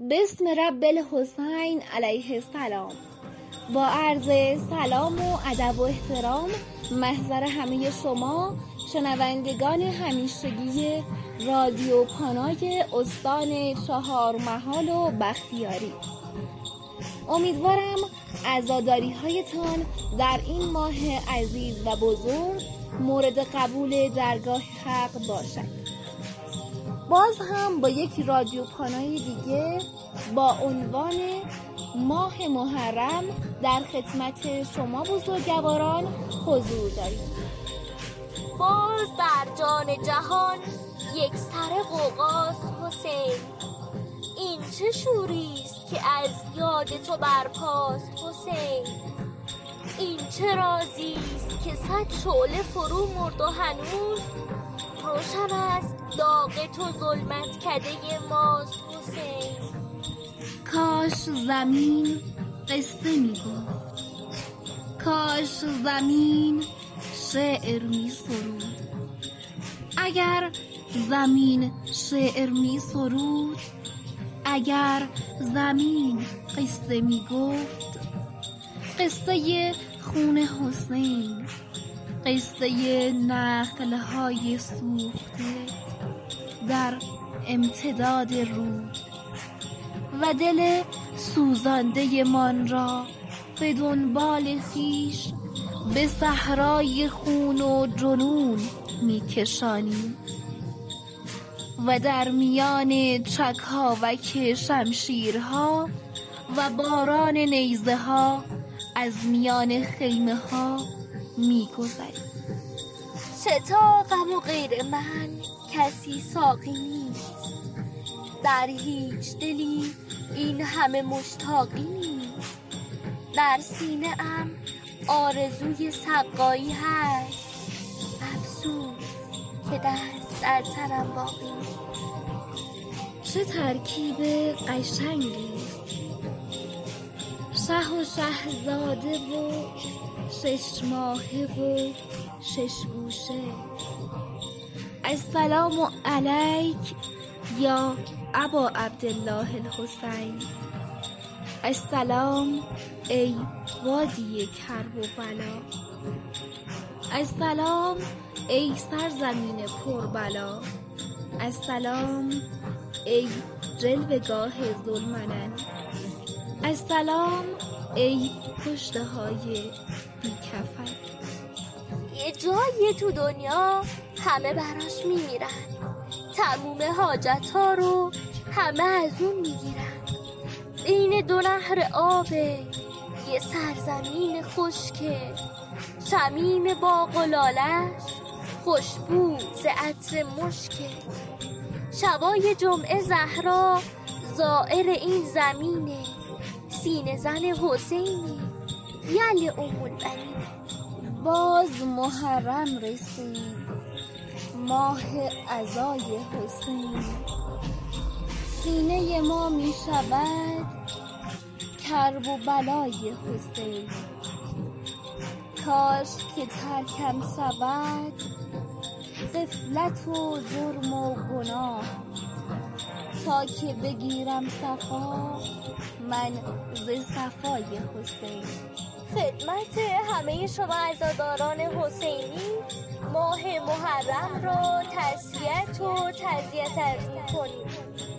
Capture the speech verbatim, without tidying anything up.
بسم رب الحسین علیه السلام. با عرض سلام و ادب و احترام محضر همه شما شنوندگان همیشگی رادیو پانای استان چهارمحال و بختیاری، امیدوارم عزاداری هایتان در این ماه عزیز و بزرگ مورد قبول درگاه حق باشد. باز هم با یک رادیو پانای دیگه با عنوان ماه محرم در خدمت شما بزرگواران حضور داریم. باز در جان جهان یک سر غوغاست حسین، این چه شوریست که از یاد تو برپاست حسین. این چه رازیست که صد شعله فرو مرد و هنوز روشن است داغ تو ظلمت کده ماست حسین. کاش زمین قصه می گفت، کاش زمین شعر می سرود. اگر زمین شعر می سرود، اگر زمین قصه می گفت، قصه خون حسین، قصه نخلهای سوخته در امتداد رود و دل سوزانده من را به دنبال خویش به صحرای خون و جنون می کشانیم و در میان چکاوک شمشیرها و باران نیزه ها از میان خیمه ها می گذریم. شتا غم و غیر من کسی ساقی نیست، در هیچ دلی این همه مشتاقی نیست. در سینه ام آرزوی سقایی هست، افسوس که دست در تنم باقی نیست. چه ترکیب قشنگی شه و شهزاده و شش ماهه و شش گوشه. السلام علیک یا ابا عبدالله الحسین. السلام ای وادی کرب و بلا. السلام ای سرزمین پربلا. السلام ای جلوگاه ذوالمنن. السلام ای پشته های بی کفن. یه جایی تو دنیا همه براش میمیرن، تموم حاجت ها رو همه از اون میگیرن. بین دو نهر آبه یه سرزمین خشکه، شمیم باغ و لالش خوشبو ز عطر مشکه. شبای جمعه زهرا زائر این زمینه، سینه زن حسینی یل ام البنین. باز محرم رسید، ماه عزای حسین. سینه ما می شود کرب و بلای حسین. کاش که ترکم شود غفلت و جرم و گناه، تا که بگیرم صفا من ز صفای حسین. خدمت همه شما عزاداران حسینی ماه محرم را تسلیت و تعزیت عرض می‌کنیم.